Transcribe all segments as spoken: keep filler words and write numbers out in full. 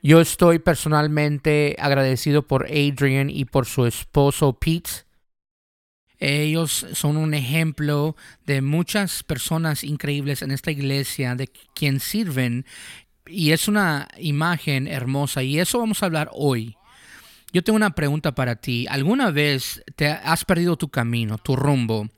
Yo estoy personalmente agradecido por Adrian y por su esposo Pete. Ellos son un ejemplo de muchas personas increíbles en esta iglesia de quien sirven y es una imagen hermosa y eso vamos a hablar hoy. Yo tengo una pregunta para ti. ¿Alguna vez te has perdido tu camino, tu rumbo?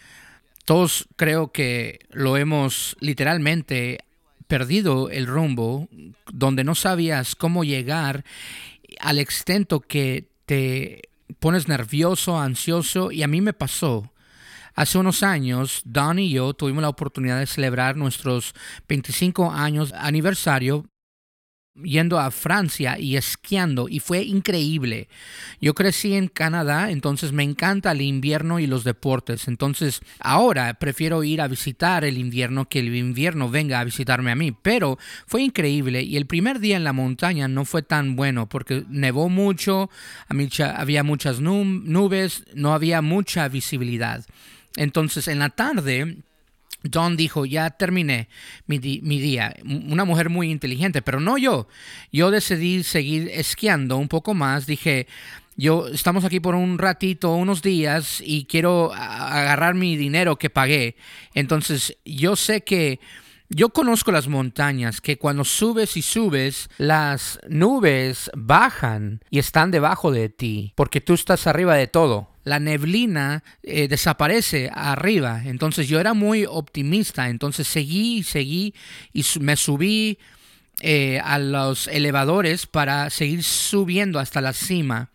Todos creo que lo hemos literalmente perdido el rumbo, donde no sabías cómo llegar al extento que te pones nervioso, ansioso, y a mí me pasó. Hace unos años, Don y yo tuvimos la oportunidad de celebrar nuestros veinticinco años aniversario yendo a Francia y esquiando y fue increíble. Yo crecí en Canadá, entonces me encanta el invierno y los deportes. Entonces ahora prefiero ir a visitar el invierno que el invierno venga a visitarme a mí. Pero fue increíble y el primer día en la montaña no fue tan bueno porque nevó mucho, había muchas nubes, no había mucha visibilidad. Entonces en la tarde Dawn dijo, ya terminé mi, di mi día. Una mujer muy inteligente, pero no yo. Yo decidí seguir esquiando un poco más. Dije, yo estamos aquí por un ratito, unos días, y quiero agarrar mi dinero que pagué. Entonces, yo sé que yo conozco las montañas, que cuando subes y subes, las nubes bajan y están debajo de ti, porque tú estás arriba de todo. La neblina eh, desaparece arriba. Entonces yo era muy optimista. Entonces seguí y seguí y su me subí eh, a los elevadores para seguir subiendo hasta la cima,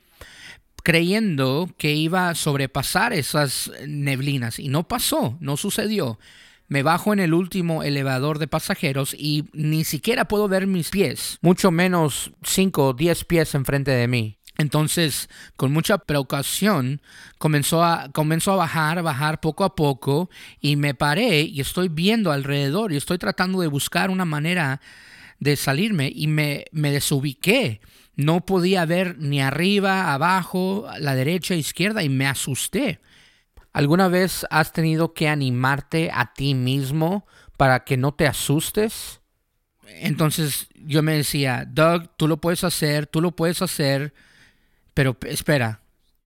creyendo que iba a sobrepasar esas neblinas. Y no pasó, no sucedió. Me bajo en el último elevador de pasajeros y ni siquiera puedo ver mis pies, mucho menos cinco o diez pies enfrente de mí. Entonces, con mucha precaución, comenzó a, comenzó a bajar, a bajar poco a poco y me paré y estoy viendo alrededor y estoy tratando de buscar una manera de salirme y me, me desubiqué. No podía ver ni arriba, abajo, la derecha, izquierda y me asusté. ¿Alguna vez has tenido que animarte a ti mismo para que no te asustes? Entonces yo me decía, Doug, tú lo puedes hacer, tú lo puedes hacer, pero espera,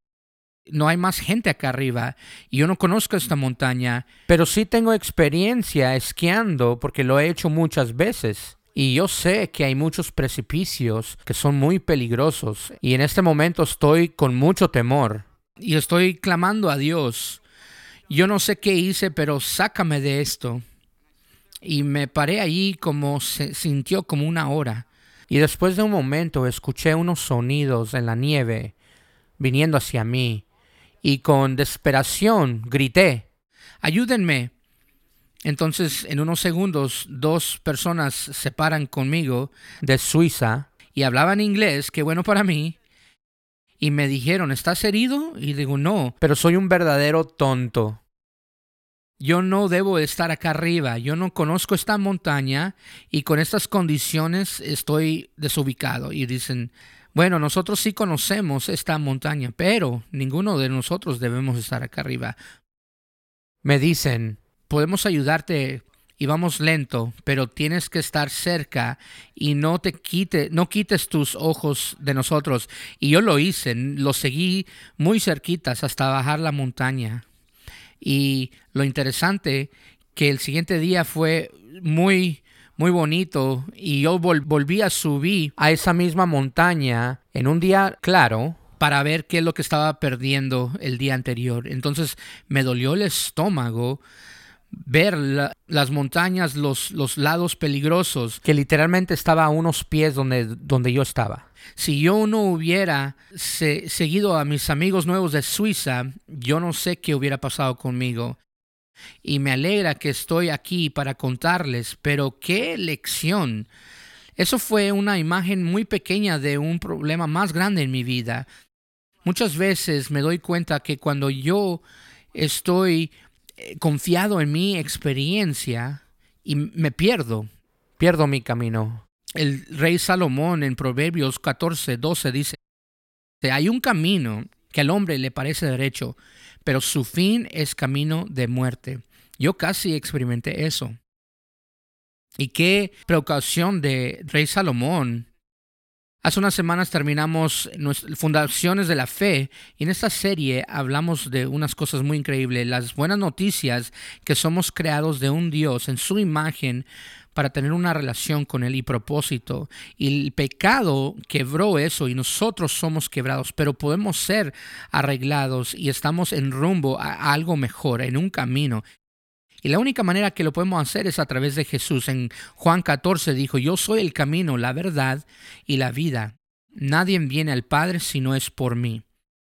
no hay más gente acá arriba y yo no conozco esta montaña, pero sí tengo experiencia esquiando porque lo he hecho muchas veces. Y yo sé que hay muchos precipicios que son muy peligrosos y en este momento estoy con mucho temor. Y estoy clamando a Dios. Yo no sé qué hice, pero sácame de esto. Y me paré allí como se sintió como una hora. Y después de un momento escuché unos sonidos en la nieve viniendo hacia mí. Y con desesperación grité, ¡ayúdenme! Entonces, en unos segundos, dos personas se paran conmigo de Suiza y hablaban inglés, qué bueno para mí. Y me dijeron, ¿estás herido? Y digo, no, pero soy un verdadero tonto. Yo no debo estar acá arriba, yo no conozco esta montaña y con estas condiciones estoy desubicado. Y dicen, bueno, nosotros sí conocemos esta montaña, pero ninguno de nosotros debemos estar acá arriba. Me dicen, podemos ayudarte y vamos lento, pero tienes que estar cerca y no te quite, no quites tus ojos de nosotros. Y yo lo hice, lo seguí muy cerquitas hasta bajar la montaña. Y lo interesante que el siguiente día fue muy muy bonito y yo vol volví a subir a esa misma montaña en un día claro para ver qué es lo que estaba perdiendo el día anterior. Entonces me dolió el estómago ver la, las montañas, los, los lados peligrosos, que literalmente estaba a unos pies donde, donde yo estaba. Si yo no hubiera se, seguido a mis amigos nuevos de Suiza, yo no sé qué hubiera pasado conmigo. Y me alegra que estoy aquí para contarles, pero qué lección. Eso fue una imagen muy pequeña de un problema más grande en mi vida. Muchas veces me doy cuenta que cuando yo estoy confiado en mi experiencia y me pierdo, pierdo mi camino. El rey Salomón en Proverbios catorce doce dice, hay un camino que al hombre le parece derecho, pero su fin es camino de muerte. Yo casi experimenté eso. Y qué precaución de rey Salomón Hace unas semanas terminamos nuestras Fundaciones de la Fe y en esta serie hablamos de unas cosas muy increíbles, las buenas noticias que somos creados de un Dios en su imagen para tener una relación con Él y propósito. Y el pecado quebró eso y nosotros somos quebrados, pero podemos ser arreglados y estamos en rumbo a algo mejor, en un camino. Y la única manera que lo podemos hacer es a través de Jesús. En Juan catorce dijo, yo soy el camino, la verdad y la vida. Nadie viene al Padre si no es por mí.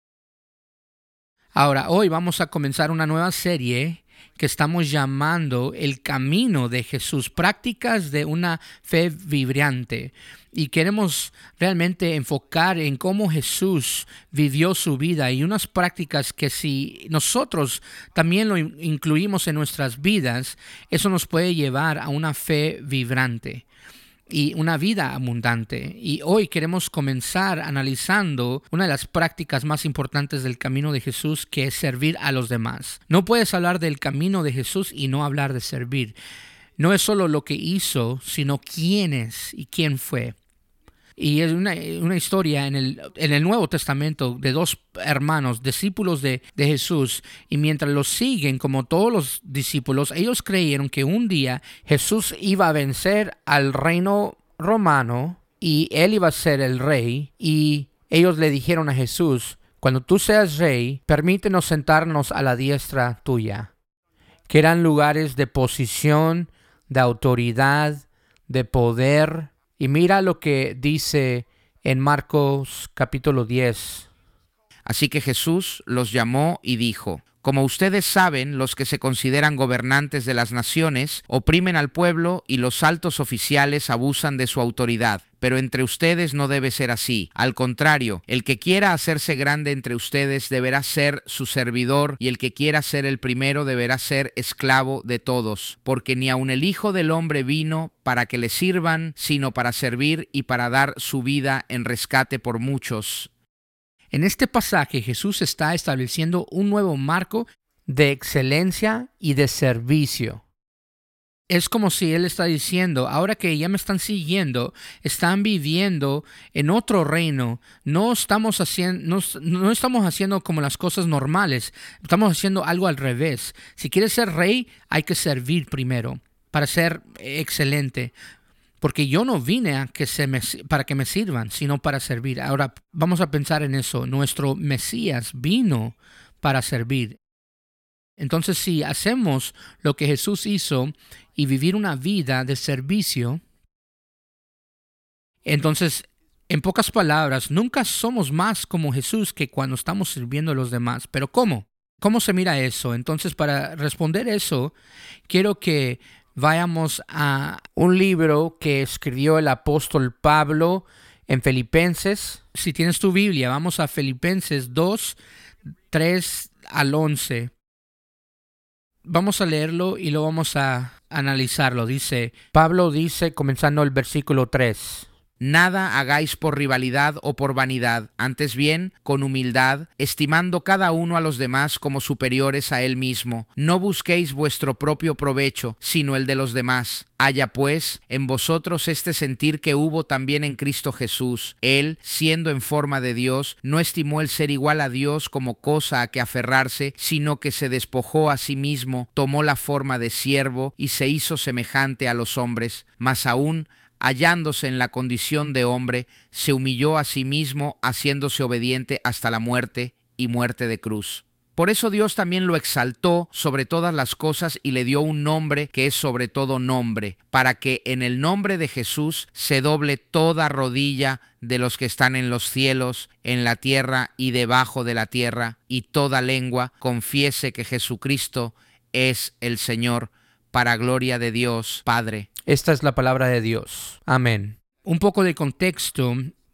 Ahora, hoy vamos a comenzar una nueva serie que estamos llamando El Camino de Jesús, prácticas de una fe vibrante. Y queremos realmente enfocar en cómo Jesús vivió su vida y unas prácticas que si nosotros también lo incluimos en nuestras vidas, eso nos puede llevar a una fe vibrante y una vida abundante. Y hoy queremos comenzar analizando una de las prácticas más importantes del camino de Jesús, que es servir a los demás. No puedes hablar del camino de Jesús y no hablar de servir. No es solo lo que hizo, sino quién es y quién fue. Y es una, una historia en el, en el Nuevo Testamento de dos hermanos, discípulos de, de Jesús, y mientras los siguen, como todos los discípulos, ellos creyeron que un día Jesús iba a vencer al reino romano y Él iba a ser el rey, y ellos le dijeron a Jesús, cuando tú seas rey, permítenos sentarnos a la diestra tuya, que eran lugares de posición, de autoridad, de poder. Y mira lo que dice en Marcos capítulo diez. Así que Jesús los llamó y dijo, como ustedes saben, los que se consideran gobernantes de las naciones oprimen al pueblo y los altos oficiales abusan de su autoridad. Pero entre ustedes no debe ser así. Al contrario, el que quiera hacerse grande entre ustedes deberá ser su servidor, y el que quiera ser el primero deberá ser esclavo de todos. Porque ni aun el Hijo del Hombre vino para que le sirvan, sino para servir y para dar su vida en rescate por muchos. En este pasaje Jesús está estableciendo un nuevo marco de excelencia y de servicio. Es como si Él está diciendo, ahora que ya me están siguiendo, están viviendo en otro reino, no estamos haciendo, no, no estamos haciendo como las cosas normales, estamos haciendo algo al revés. Si quieres ser rey, hay que servir primero para ser excelente. Porque yo no vine a que se me, para que me sirvan, sino para servir. Ahora vamos a pensar en eso. Nuestro Mesías vino para servir. Entonces, si hacemos lo que Jesús hizo y vivir una vida de servicio, entonces, en pocas palabras, nunca somos más como Jesús que cuando estamos sirviendo a los demás. ¿Pero cómo? ¿Cómo se mira eso? Entonces, para responder eso, quiero que vayamos a un libro que escribió el apóstol Pablo en Filipenses. Si tienes tu Biblia, vamos a Filipenses dos, tres al once. Vamos a leerlo y lo vamos a analizarlo. Dice, Pablo dice, comenzando el versículo tres. Nada hagáis por rivalidad o por vanidad, antes bien, con humildad, estimando cada uno a los demás como superiores a él mismo. No busquéis vuestro propio provecho, sino el de los demás. Haya pues en vosotros este sentir que hubo también en Cristo Jesús. Él, siendo en forma de Dios, no estimó el ser igual a Dios como cosa a que aferrarse, sino que se despojó a sí mismo, tomó la forma de siervo y se hizo semejante a los hombres. Mas aún, hallándose en la condición de hombre, se humilló a sí mismo, haciéndose obediente hasta la muerte y muerte de cruz. Por eso Dios también lo exaltó sobre todas las cosas y le dio un nombre que es sobre todo nombre, para que en el nombre de Jesús se doble toda rodilla de los que están en los cielos, en la tierra y debajo de la tierra, y toda lengua confiese que Jesucristo es el Señor, para gloria de Dios Padre. Esta es la palabra de Dios. Amén. Un poco de contexto.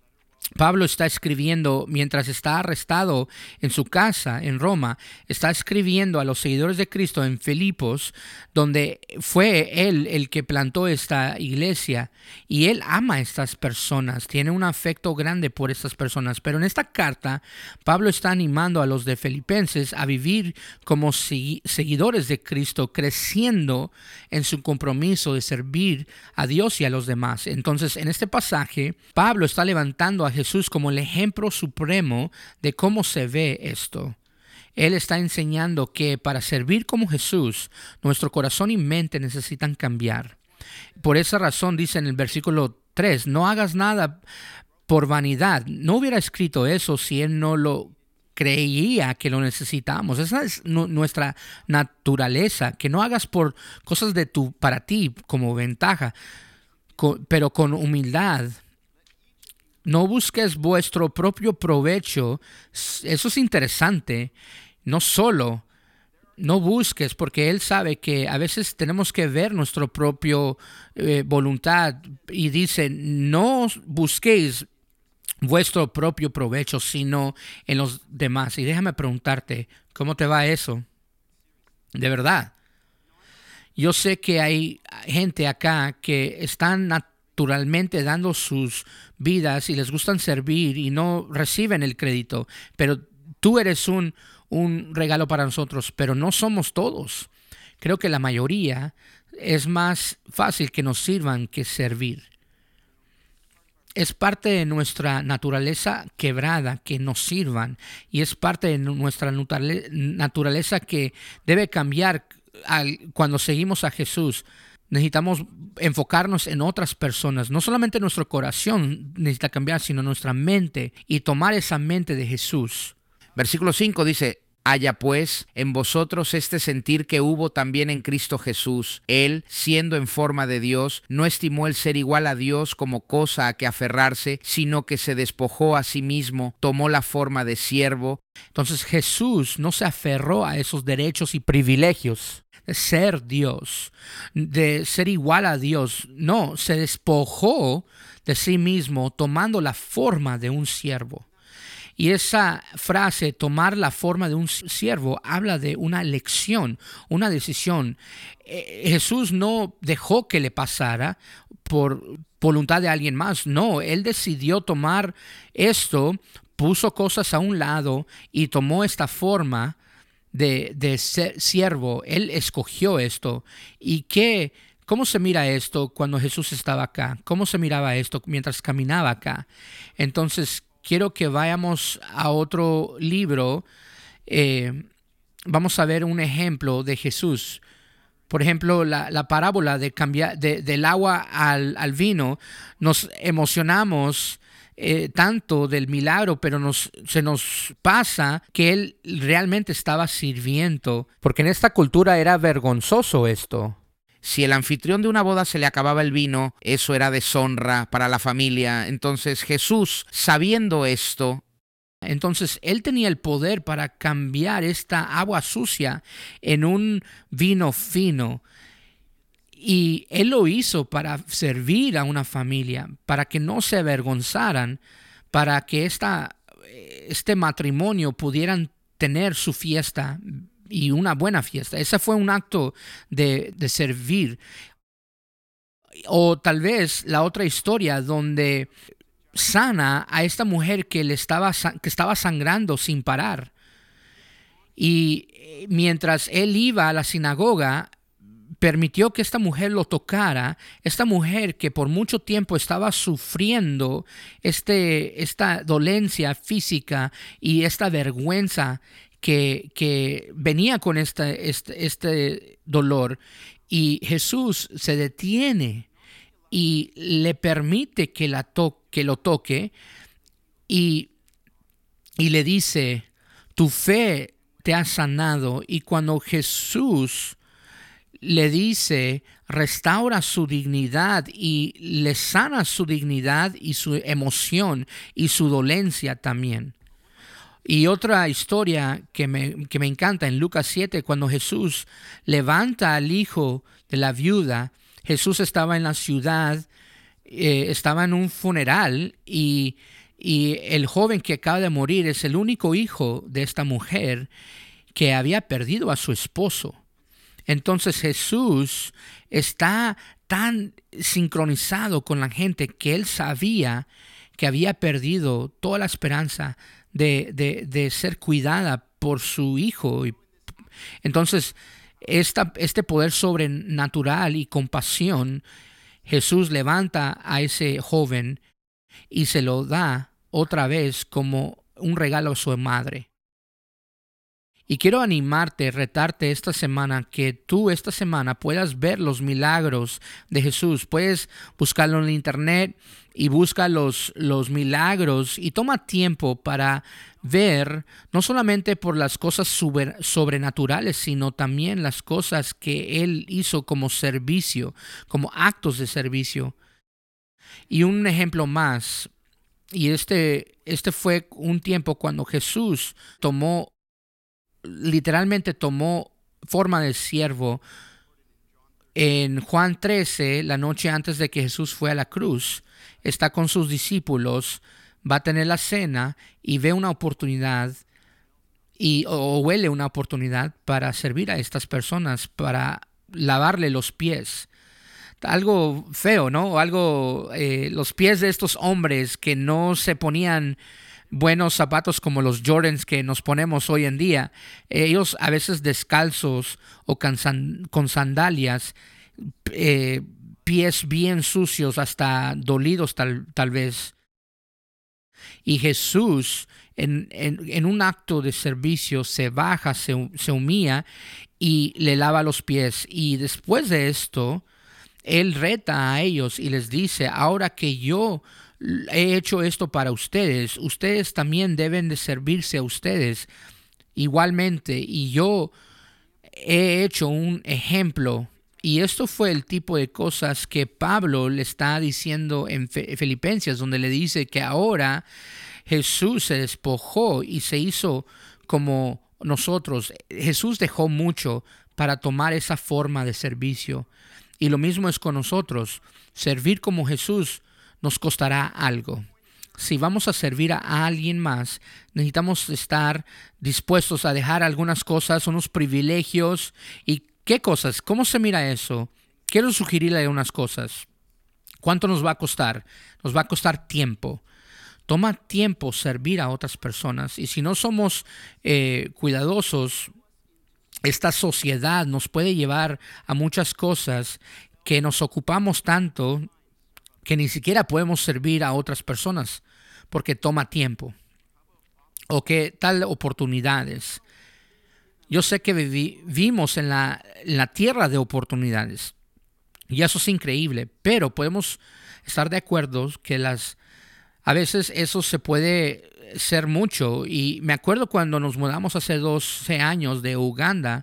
Pablo está escribiendo mientras está arrestado en su casa en Roma, está escribiendo a los seguidores de Cristo en Filipos, donde fue él el que plantó esta iglesia, y él ama a estas personas, tiene un afecto grande por estas personas. Pero en esta carta, Pablo está animando a los de Filipenses a vivir como seguidores de Cristo, creciendo en su compromiso de servir a Dios y a los demás. Entonces, en este pasaje, Pablo está levantando a Jesús como el ejemplo supremo de cómo se ve esto. Él está enseñando que para servir como Jesús, nuestro corazón y mente necesitan cambiar. Por esa razón dice en el versículo tres, no hagas nada por vanidad. No hubiera escrito eso si él no lo creía que lo necesitamos. Esa es nu- nuestra naturaleza, que no hagas por cosas de tu, para ti como ventaja, co- pero con humildad. No busques vuestro propio provecho. Eso es interesante. No solo, no busques, porque Él sabe que a veces tenemos que ver nuestra propia eh, voluntad. Y dice, no busquéis vuestro propio provecho, sino en los demás. Y déjame preguntarte, ¿cómo te va eso? De verdad. Yo sé que hay gente acá que están naturalmente dando sus vidas y les gustan servir y no reciben el crédito, pero tú eres un, un regalo para nosotros, pero no somos todos. Creo que la mayoría es más fácil que nos sirvan que servir. Es parte de nuestra naturaleza quebrada que nos sirvan, y es parte de nuestra naturaleza que debe cambiar al, cuando seguimos a Jesús. Necesitamos enfocarnos en otras personas. No solamente nuestro corazón necesita cambiar, sino nuestra mente, y tomar esa mente de Jesús. Versículo cinco dice, haya pues en vosotros este sentir que hubo también en Cristo Jesús. Él, siendo en forma de Dios, no estimó el ser igual a Dios como cosa a que aferrarse, sino que se despojó a sí mismo, tomó la forma de siervo. Entonces Jesús no se aferró a esos derechos y privilegios de ser Dios, de ser igual a Dios. No, se despojó de sí mismo tomando la forma de un siervo. Y esa frase, tomar la forma de un siervo, habla de una elección, una decisión. Eh, Jesús no dejó que le pasara por voluntad de alguien más. No, Él decidió tomar esto, puso cosas a un lado y tomó esta forma de, de ser siervo. Él escogió esto. ¿Y qué? ¿Cómo se mira esto cuando Jesús estaba acá? ¿Cómo se miraba esto mientras caminaba acá? Entonces, quiero que vayamos a otro libro. Eh, vamos a ver un ejemplo de Jesús. Por ejemplo, la, la parábola de cambiar de, del agua al, al vino. Nos emocionamos eh, tanto del milagro, pero nos, se nos pasa que él realmente estaba sirviendo, porque en esta cultura era vergonzoso esto. Si el anfitrión de una boda se le acababa el vino, eso era deshonra para la familia. Entonces Jesús, sabiendo esto, entonces él tenía el poder para cambiar esta agua sucia en un vino fino. Y él lo hizo para servir a una familia, para que no se avergonzaran, para que esta, este matrimonio pudieran tener su fiesta y una buena fiesta. Ese fue un acto de, de servir. O tal vez la otra historia donde sana a esta mujer que, le estaba, que estaba sangrando sin parar. Y mientras él iba a la sinagoga, permitió que esta mujer lo tocara. Esta mujer que por mucho tiempo estaba sufriendo este, esta dolencia física y esta vergüenza Que, que venía con este, este, este dolor, y Jesús se detiene y le permite que, la to que lo toque y, y le dice, tu fe te ha sanado. Y cuando Jesús le dice, restaura su dignidad y le sana su dignidad y su emoción y su dolencia también. Y otra historia que me, que me encanta en Lucas siete, cuando Jesús levanta al hijo de la viuda. Jesús estaba en la ciudad, eh, estaba en un funeral y, Y el joven que acaba de morir es el único hijo de esta mujer que había perdido a su esposo. Entonces Jesús está tan sincronizado con la gente que él sabía que había perdido toda la esperanza de, de, de ser cuidada por su hijo. Entonces, esta, este poder sobrenatural y compasión, Jesús levanta a ese joven y se lo da otra vez como un regalo a su madre. Y quiero animarte, retarte esta semana, que tú esta semana puedas ver los milagros de Jesús. Puedes buscarlo en el internet y busca los, los milagros y toma tiempo para ver no solamente por las cosas sobre, sobrenaturales, sino también las cosas que Él hizo como servicio, como actos de servicio. Y un ejemplo más, y este, este fue un tiempo cuando Jesús tomó literalmente tomó forma de siervo. En Juan trece, la noche antes de que Jesús fue a la cruz, está con sus discípulos, va a tener la cena y ve una oportunidad y, o huele una oportunidad para servir a estas personas, para lavarle los pies. Algo feo, ¿no? Algo, eh, los pies de estos hombres que no se ponían buenos zapatos como los Jordans que nos ponemos hoy en día. Ellos a veces descalzos o con, san, con sandalias, eh, pies bien sucios, hasta dolidos tal, tal vez. Y Jesús, en, en, en un acto de servicio, se baja, se, se humilla y le lava los pies. Y después de esto, Él reta a ellos y les dice: ahora que yo he hecho esto para ustedes, ustedes también deben de servirse a ustedes igualmente, y yo he hecho un ejemplo. Y esto fue el tipo de cosas que Pablo le está diciendo en Filipenses, donde le dice que ahora Jesús se despojó y se hizo como nosotros. Jesús dejó mucho para tomar esa forma de servicio. Y lo mismo es con nosotros. Servir como Jesús nos costará algo. Si vamos a servir a alguien más, necesitamos estar dispuestos a dejar algunas cosas, unos privilegios. ¿Y qué cosas? ¿Cómo se mira eso? Quiero sugerirle unas cosas. ¿Cuánto nos va a costar? Nos va a costar tiempo. Toma tiempo servir a otras personas. Y si no somos eh, cuidadosos, esta sociedad nos puede llevar a muchas cosas que nos ocupamos tanto que ni siquiera podemos servir a otras personas porque toma tiempo, o que tal oportunidades. Yo sé que vivimos en la, en la tierra de oportunidades y eso es increíble, pero podemos estar de acuerdo que las a veces eso se puede ser mucho. Y me acuerdo cuando nos mudamos hace doce años de Uganda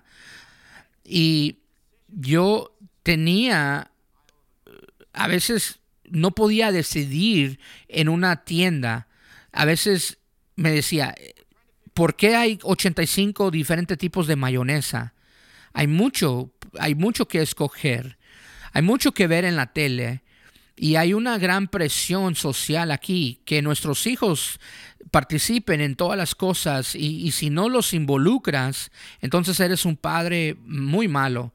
y yo tenía a veces no podía decidir en una tienda. A veces me decía: ¿por qué hay ochenta y cinco diferentes tipos de mayonesa? Hay mucho, hay mucho que escoger. Hay mucho que ver en la tele. Y hay una gran presión social aquí, que nuestros hijos participen en todas las cosas. Y, y si no los involucras, entonces eres un padre muy malo.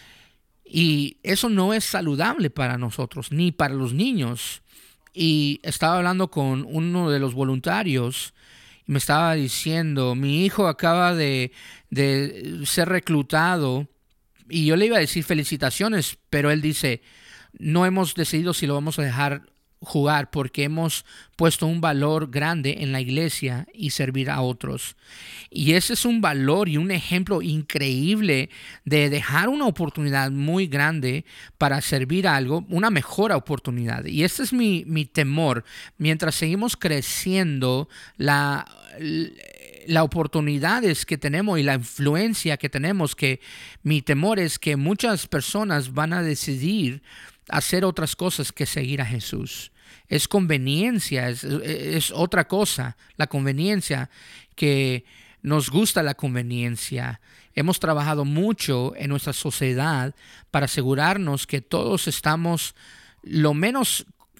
Y eso no es saludable para nosotros, ni para los niños. Y estaba hablando con uno de los voluntarios y me estaba diciendo: mi hijo acaba de, de ser reclutado. Y yo le iba a decir felicitaciones, pero él dice: no hemos decidido si lo vamos a dejar jugar porque hemos puesto un valor grande en la iglesia y servir a otros. Y ese es un valor y un ejemplo increíble de dejar una oportunidad muy grande para servir a algo, una mejor oportunidad. Y este es mi, mi temor. Mientras seguimos creciendo, la, la oportunidades que tenemos y la influencia que tenemos, que mi temor es que muchas personas van a decidir hacer otras cosas que seguir a Jesús. Es conveniencia, es, es otra cosa, la conveniencia, que nos gusta la conveniencia. Hemos trabajado mucho en nuestra sociedad para asegurarnos que todos estamos lo menos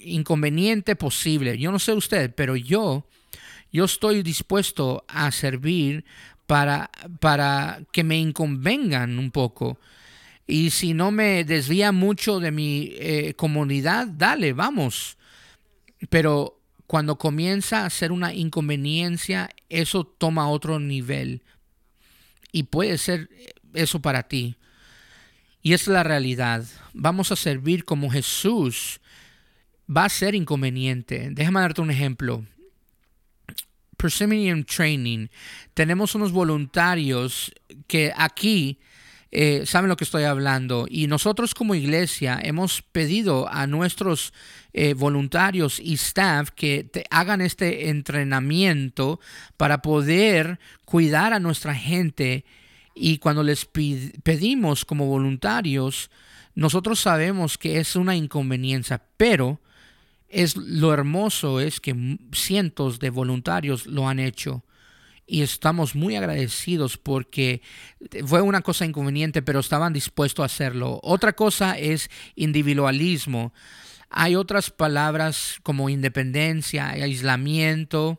inconveniente posible. Yo no sé usted, pero yo, yo estoy dispuesto a servir para, para que me inconvengan un poco. Y si no me desvía mucho de mi eh, comunidad, dale, vamos. Pero cuando comienza a ser una inconveniencia, eso toma otro nivel. Y puede ser eso para ti. Y esa es la realidad. Vamos a servir como Jesús. Va a ser inconveniente. Déjame darte un ejemplo. Perseverance Training. Tenemos unos voluntarios que aquí eh, saben lo que estoy hablando. Y nosotros como iglesia hemos pedido a nuestros eh, voluntarios y staff que te hagan este entrenamiento para poder cuidar a nuestra gente. Y cuando les pedimos como voluntarios, nosotros sabemos que es una inconveniencia, pero es lo hermoso es que cientos de voluntarios lo han hecho. Y estamos muy agradecidos porque fue una cosa inconveniente, pero estaban dispuestos a hacerlo. Otra cosa es individualismo. Hay otras palabras como independencia, aislamiento.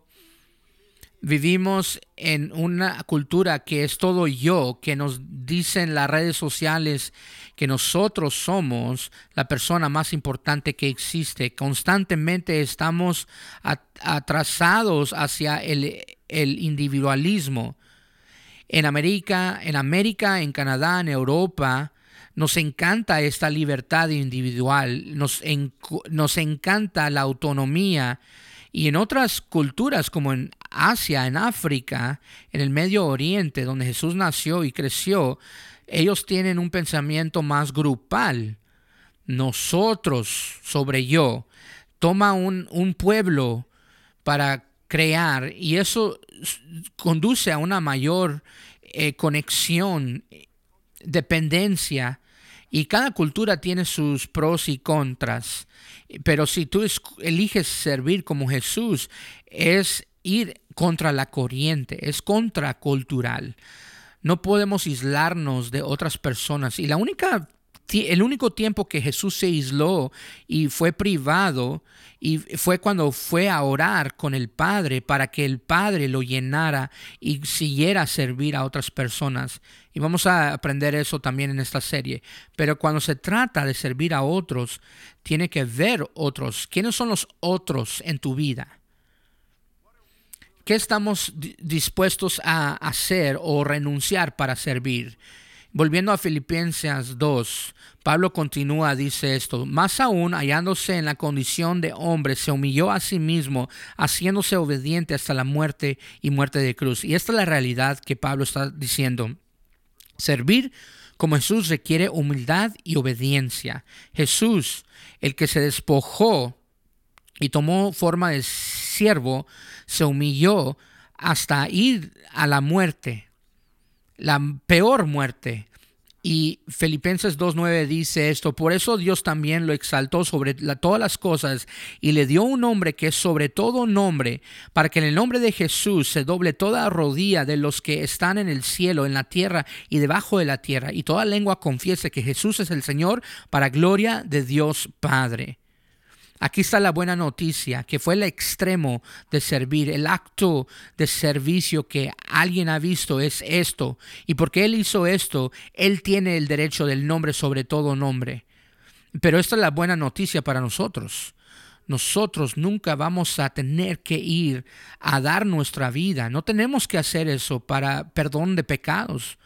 Vivimos en una cultura que es todo yo, que nos dicen las redes sociales que nosotros somos la persona más importante que existe. Constantemente estamos atrasados hacia el, el individualismo. En América, en América, en Canadá, en Europa, nos encanta esta libertad individual, nos, en, nos encanta la autonomía. Y en otras culturas como en Asia, en África, en el Medio Oriente, donde Jesús nació y creció, ellos tienen un pensamiento más grupal. Nosotros sobre yo. Toma un, un pueblo para crear y eso conduce a una mayor eh, conexión, dependencia. Y cada cultura tiene sus pros y contras. Pero si tú eliges servir como Jesús, es ir contra la corriente, es contracultural. No podemos aislarnos de otras personas. Y la única, el único tiempo que Jesús se aisló y fue privado y fue cuando fue a orar con el Padre para que el Padre lo llenara y siguiera a servir a otras personas. Y vamos a aprender eso también en esta serie. Pero cuando se trata de servir a otros, tiene que ver otros. ¿Quiénes son los otros en tu vida? ¿Qué estamos dispuestos a hacer o renunciar para servir? Volviendo a Filipenses dos, Pablo continúa, dice esto: más aún, hallándose en la condición de hombre, se humilló a sí mismo, haciéndose obediente hasta la muerte y muerte de cruz. Y esta es la realidad que Pablo está diciendo. Servir como Jesús requiere humildad y obediencia. Jesús, el que se despojó y tomó forma de siervo, se humilló hasta ir a la muerte, la peor muerte. Y Filipenses dos nueve dice esto: por eso Dios también lo exaltó sobre la, todas las cosas y le dio un nombre que es sobre todo nombre, para que en el nombre de Jesús se doble toda rodilla de los que están en el cielo, en la tierra y debajo de la tierra, y toda lengua confiese que Jesús es el Señor, para gloria de Dios Padre. Aquí está la buena noticia, que fue el extremo de servir, el acto de servicio que alguien ha visto es esto. Y porque Él hizo esto, Él tiene el derecho del nombre sobre todo nombre. Pero esta es la buena noticia para nosotros. Nosotros nunca vamos a tener que ir a dar nuestra vida. No tenemos que hacer eso para perdón de pecados.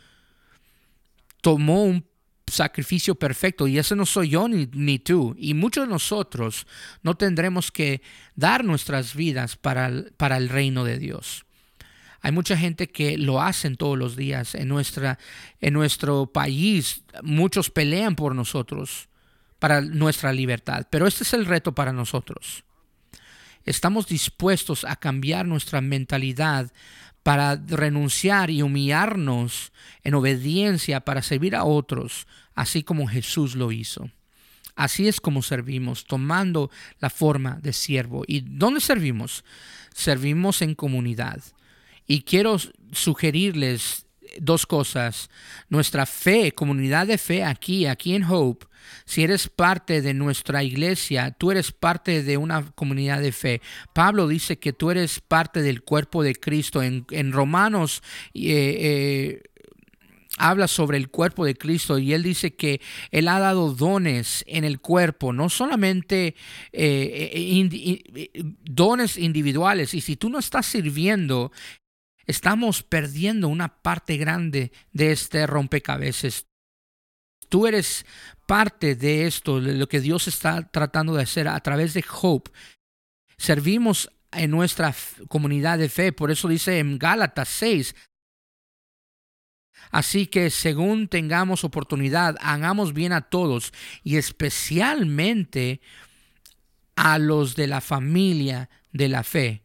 Tomó un sacrificio perfecto, y ese no soy yo ni, ni tú, y muchos de nosotros no tendremos que dar nuestras vidas para, para el reino de Dios. Hay mucha gente que lo hacen todos los días en, nuestra, en nuestro país. Muchos pelean por nosotros para nuestra libertad, pero este es el reto para nosotros. Estamos dispuestos a cambiar nuestra mentalidad para renunciar y humillarnos en obediencia para servir a otros, así como Jesús lo hizo. Así es como servimos, tomando la forma de siervo. ¿Y dónde servimos? Servimos en comunidad. Y quiero sugerirles dos cosas. Nuestra fe, comunidad de fe aquí, aquí en Hope, si eres parte de nuestra iglesia, tú eres parte de una comunidad de fe. Pablo dice que tú eres parte del cuerpo de Cristo. En, en Romanos eh, eh, habla sobre el cuerpo de Cristo y él dice que él ha dado dones en el cuerpo, no solamente eh, indi- dones individuales. Y si tú no estás sirviendo, estamos perdiendo una parte grande de este rompecabezas. Tú eres parte de esto, de lo que Dios está tratando de hacer a través de Hope. Servimos en nuestra f- comunidad de fe, por eso dice en Gálatas seis. Así que según tengamos oportunidad, hagamos bien a todos y especialmente a los de la familia de la fe.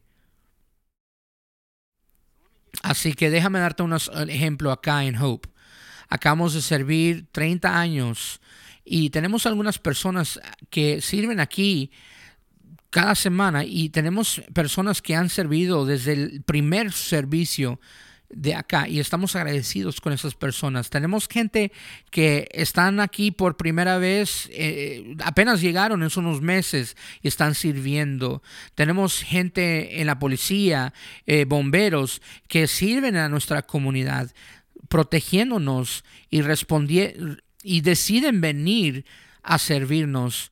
Así que déjame darte un ejemplo acá en Hope. Acabamos de servir treinta años y tenemos algunas personas que sirven aquí cada semana y tenemos personas que han servido desde el primer servicio de acá y estamos agradecidos con esas personas. Tenemos gente que están aquí por primera vez, eh, apenas llegaron en unos meses y están sirviendo. Tenemos gente en la policía, eh, bomberos que sirven a nuestra comunidad, protegiéndonos y respondiendo y deciden venir a servirnos.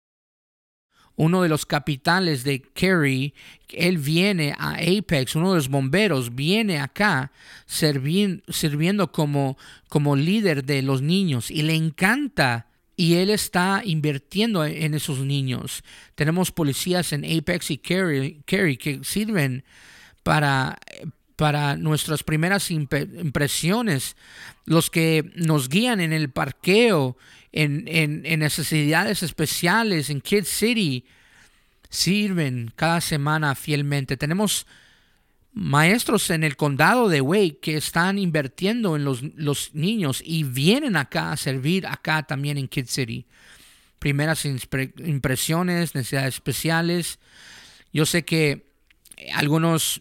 Uno de los capitanes de Cary, él viene a Apex, uno de los bomberos viene acá servi- sirviendo como, como líder de los niños y le encanta y él está invirtiendo en esos niños. Tenemos policías en Apex y Cary, Cary que sirven para, para nuestras primeras imp- impresiones, los que nos guían en el parqueo, en, en, en necesidades especiales, en Kid City, sirven cada semana fielmente. Tenemos maestros en el condado de Wake que están invirtiendo en los, los niños y vienen acá a servir acá también en Kid City. Primeras impre- impresiones, necesidades especiales. Yo sé que algunos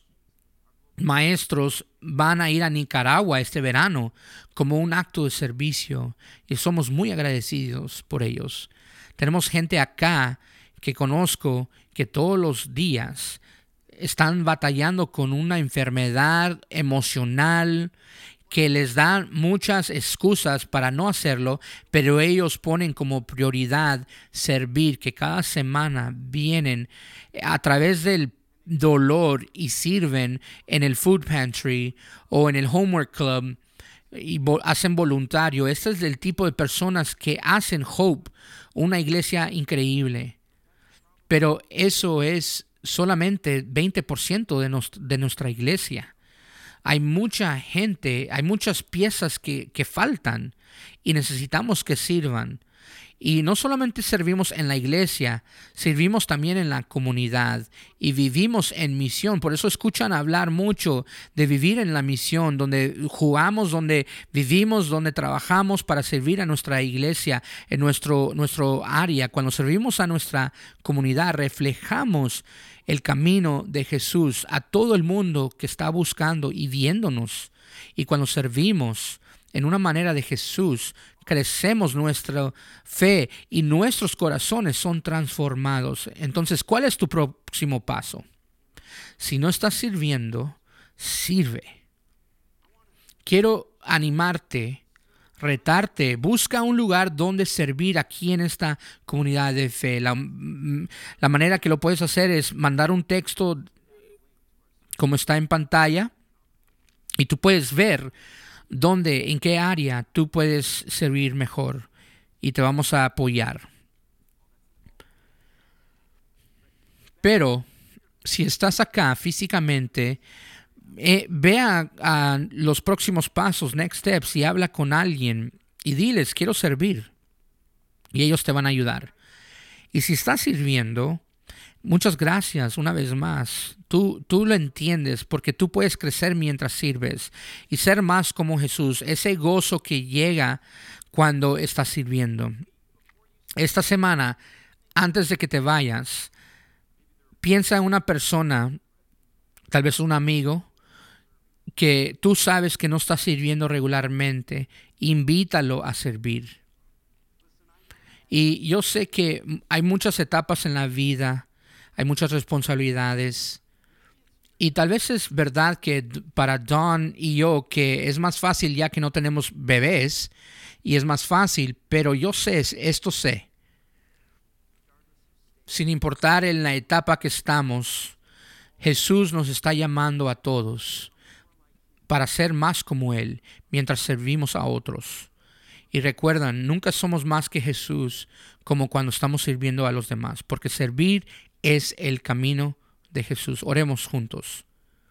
maestros van a ir a Nicaragua este verano como un acto de servicio y somos muy agradecidos por ellos. Tenemos gente acá que conozco que todos los días están batallando con una enfermedad emocional que les dan muchas excusas para no hacerlo, pero ellos ponen como prioridad servir, que cada semana vienen a través del dolor y sirven en el food pantry o en el homework club y vo- hacen voluntario. Este es el tipo de personas que hacen Hope una iglesia increíble. Pero eso es solamente veinte por ciento de, nos- de nuestra iglesia. Hay mucha gente, hay muchas piezas que, que faltan y necesitamos que sirvan. Y no solamente servimos en la iglesia, servimos también en la comunidad y vivimos en misión. Por eso escuchan hablar mucho de vivir en la misión, donde jugamos, donde vivimos, donde trabajamos para servir a nuestra iglesia, en nuestro, nuestro área. Cuando servimos a nuestra comunidad, reflejamos el camino de Jesús a todo el mundo que está buscando y viéndonos. Y cuando servimos en una manera de Jesús, crecemos nuestra fe y nuestros corazones son transformados. Entonces, ¿cuál es tu próximo paso? Si no estás sirviendo, sirve. Quiero animarte, retarte, busca un lugar donde servir aquí en esta comunidad de fe. La, la manera que lo puedes hacer es mandar un texto como está en pantalla y tú puedes ver dónde, en qué área tú puedes servir mejor y te vamos a apoyar. Pero si estás acá físicamente, eh, ve a, a los próximos pasos, next steps, y habla con alguien y diles, quiero servir. Y ellos te van a ayudar. Y si estás sirviendo, muchas gracias una vez más. Tú, tú lo entiendes porque tú puedes crecer mientras sirves y ser más como Jesús. Ese gozo que llega cuando estás sirviendo. Esta semana, antes de que te vayas, piensa en una persona, tal vez un amigo, que tú sabes que no está sirviendo regularmente, invítalo a servir. Y yo sé que hay muchas etapas en la vida, hay muchas responsabilidades. Y tal vez es verdad que para Don y yo que es más fácil ya que no tenemos bebés y es más fácil, pero yo sé, esto sé. Sin importar en la etapa que estamos, Jesús nos está llamando a todos para ser más como Él mientras servimos a otros. Y recuerdan, nunca somos más que Jesús como cuando estamos sirviendo a los demás, porque servir es el camino de Jesús. Oremos juntos.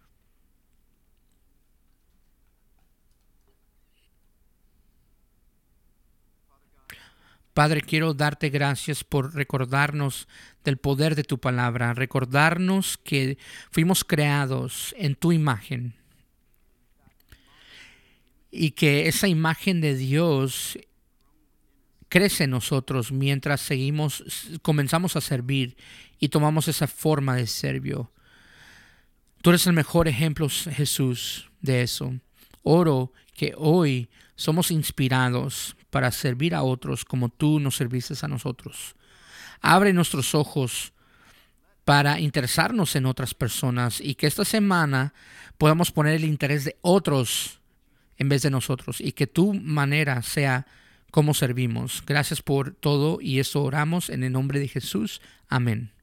Padre, quiero darte gracias por recordarnos del poder de tu palabra, recordarnos que fuimos creados en tu imagen y que esa imagen de Dios crece en nosotros mientras seguimos, comenzamos a servir y tomamos esa forma de servicio. Tú eres el mejor ejemplo, Jesús, de eso. Oro que hoy somos inspirados para servir a otros como tú nos serviste a nosotros. Abre nuestros ojos para interesarnos en otras personas y que esta semana podamos poner el interés de otros en vez de nosotros y que tu manera sea como servimos. Gracias por todo y esto oramos en el nombre de Jesús. Amén.